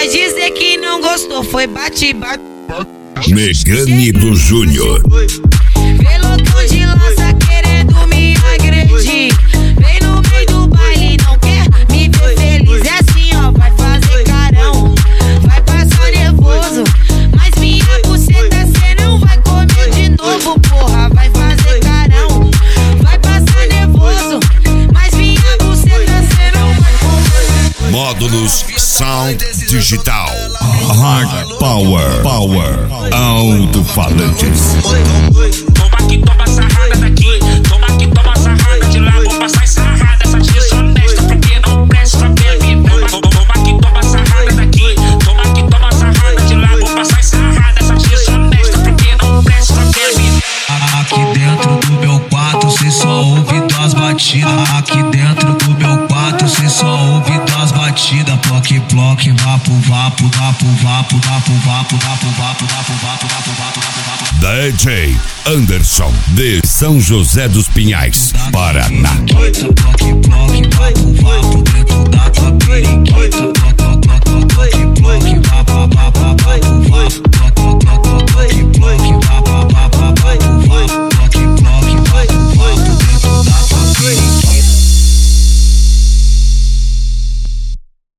vai dizer que não gostou, foi bate-bate. Megane do Júnior. Pelotão de lança querendo me agredir. Vem no meio do baile, não quer me ver feliz. É assim, ó, vai fazer carão, vai passar nervoso. Mas minha buceta cê não vai comer de novo, porra. Vai fazer carão, vai passar nervoso. Mas minha buceta cê não vai comer. Módulos Sound Digital. Hard Power. Alto-falantes. Toma que toma sarrada daqui, toma que toma sarrada de lá. Vou passar sarrada, essa desonesta, porque não presta bebe. Toma que toma sarrada daqui, toma que toma sarrada de lá. Vou passar sarrada, essa desonesta, porque não presta bebe. Aqui dentro do meu quarto cê só ouve tuas batidas. Aqui dentro do meu quarto cê só ouve tuas batidas. Ploque, ploque, vapo, vapo, vapo, vapo, vapo, vapo, vapo, vapo, vapo, vapo, vapo, vapo, vapo. DJ Anderson de São José dos Pinhais, Paraná. Ploque, ploque, vapo, vapo.